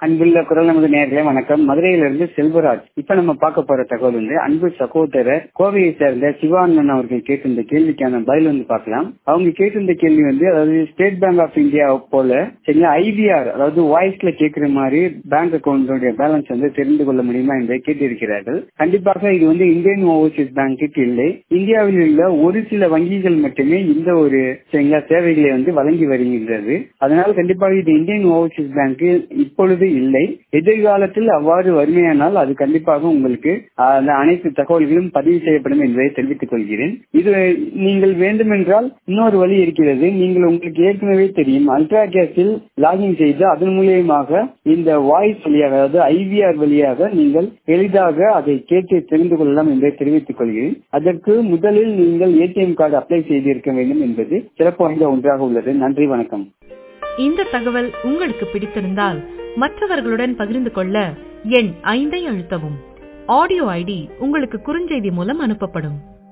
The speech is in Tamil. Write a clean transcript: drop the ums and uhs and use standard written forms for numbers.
அன்புள்ள குரல் நமது நேயர்களே வணக்கம். மதுரையிலிருந்து செல்வராஜ். இப்ப நம்ம பார்க்க போற தகவல் வந்து அன்பு சகோதரர் கோவையை சேர்ந்த சிவானந்தன் அவர்கள் கேட்டிருந்த கேள்விக்கான பதில் வந்து பார்க்கலாம். அவங்க கேட்டிருந்த கேள்வி வந்து அதாவது ஸ்டேட் பேங்க் ஆஃப் இந்தியா போல சரிங்களா ஐவிஆர் அதாவது வாய்ஸ்ல கேட்கிற மாதிரி பேங்க் அக்கௌண்டோட பேலன்ஸ் வந்து தெரிந்து கொள்ள முடியுமா என்று கேட்டிருக்கிறார்கள். கண்டிப்பாக இது வந்து இந்தியன் ஓவர்சீஸ் பேங்க்கு இல்லை, இந்தியாவில் உள்ள ஒரு சில வங்கிகள் மட்டுமே இந்த ஒரு சரிங்களா சேவைகளை வந்து வழங்கி வருகின்றது. அதனால் கண்டிப்பாக இது இந்தியன் ஓவர்சீஸ் பேங்க் இப்பொழுது இல்லை. எதிர்காலத்தில் அவ்வாறு வறுமையானால் அது கண்டிப்பாக உங்களுக்கு அந்த அனைத்து தகவல்களும் பதிவு செய்யப்படும் என்பதை தெரிவித்துக் கொள்கிறேன். இது நீங்கள் வேண்டுமென்றால் இன்னொரு வழி இருக்கிறது. நீங்கள் உங்களுக்கு ஏற்கனவே தெரியும் அல்ட்ரா கேஸில் லாகின் செய்து அதன் மூலியமாக இந்த வாய்ஸ் வழியாக அதாவது ஐவிஆர் வழியாக நீங்கள் எளிதாக அதை கேட்டு தெரிந்து கொள்ளலாம் என்பதை தெரிவித்துக் கொள்கிறேன். அதற்கு முதலில் நீங்கள் ஏடிஎம் கார்டு அப்ளை செய்திருக்க வேண்டும் என்பது சிறப்பு வாய்ந்த ஒன்றாக உள்ளது. நன்றி, வணக்கம். இந்த தகவல் உங்களுக்கு பிடித்திருந்தால் மற்றவர்களுடன் பகிர்ந்து கொள்ள எண் 5 அழுத்தவும். ஆடியோ ஐடி உங்களுக்கு குறுஞ்செய்தி மூலம் அனுப்பப்படும்.